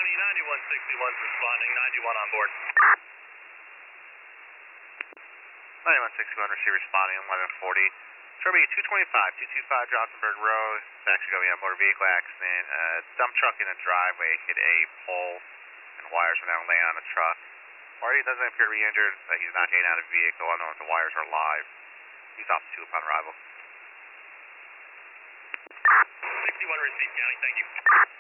County 9161's responding, 91 on board. 9161, receive responding, 1140. Trophy 225, 225 Johnsonburg Road. It's actually going to be a motor vehicle accident. Dump truck in a driveway hit a pole and wires were now laying on the truck. Party doesn't appear to be injured. He's not getting out of the vehicle. I don't know if the wires are live. He's off 2 upon arrival. 61 received, County, thank you.